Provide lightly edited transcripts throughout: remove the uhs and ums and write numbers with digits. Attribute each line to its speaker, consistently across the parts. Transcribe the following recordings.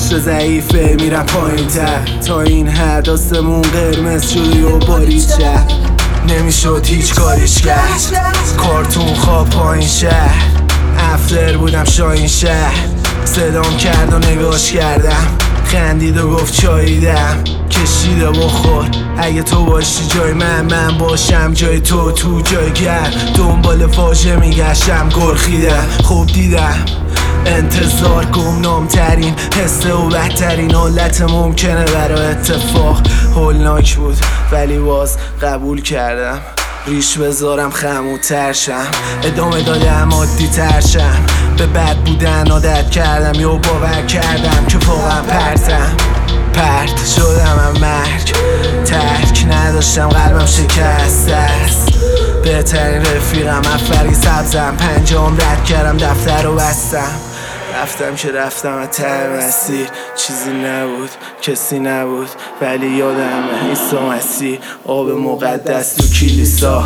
Speaker 1: عشق ضعیفه میرم پایین تر، تا این حد آسمون قرمز شده و باریچه. نمیشد هیچ کاریش کرد، کارتون خواب پایین شهر. افتر بودم شاین شهر، صدام کرد و نگاش کردم، خندید و گفت چاییدم. کشیده بخور اگه تو باشی جای من باشم جای تو جای گرم. دنبال واژه میگشتم گرخیدم، خوب دیدم انتظار گمنام ترین حسه و بدترین حالت ممکنه برای اتفاق. هولناک بود ولی باز قبول کردم، ریش بذارم خمودتر شم، ادامه دادم عادی ترشم. به بد بودن عادت کردم یا باور کردم که واقعا پرت شدم هم مرگ. ترک نداشتم قلبم شکسته است، بهترین رفیقم افری سبزم. پنجام رد کردم دفتر رو بستم، رفتم که رفتم ته مسیر. چیزی نبود کسی نبود ولی یادمه عیسی مسیح آب مقدس تو کلیسا.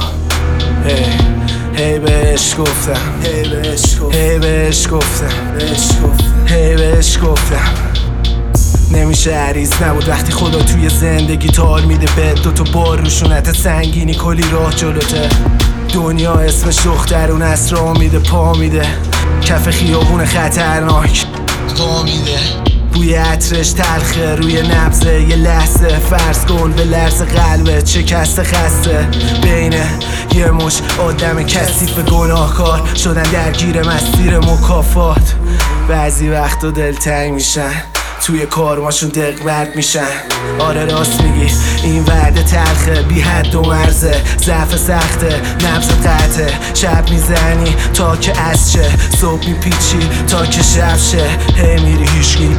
Speaker 1: هی بهش گفتم نمیشه عریض نبود وقتی خدا توی زندگی تال میده به دوتا بار روشونت سنگینی کلی راه جلوته. دنیا اسمش دخترون اسرا میده پا میده، کف خیابون خطرناک پا میده. بوی عطرش تلخه روی نبضه یه لحظه، فرض کن به لرز قلبت شکسته خسته. بین یه مش آدم کثیف گناهکار شدن درگیر مسیر مکافات. بعضی وقتا دلتنگ میشن توی کارماشون دقبرد میشن. آره راست میگی این وعده تلخه، بی حد و مرزه، ضعف سخته، نبضت قطعه. شب میزنی تا که عصر شه، صبح میپیچی تا که شب شه. هی میری هیشگی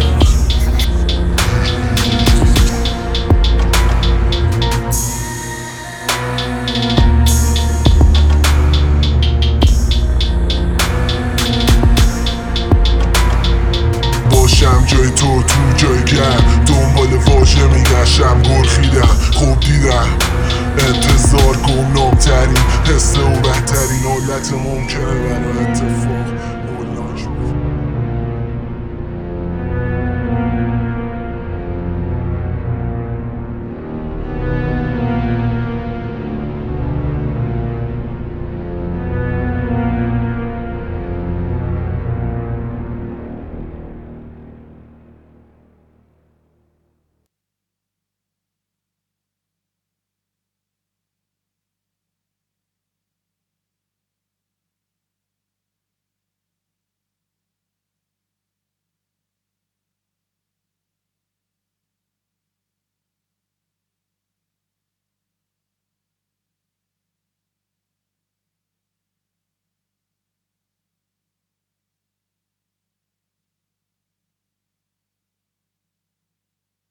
Speaker 2: باشم جای تو جای گرم. دنبال واژه میگشتم گرخیدم، خوب دیدم انتظار گمنام ترین حسه و بدترین حالت ممکنه برای اتفاق.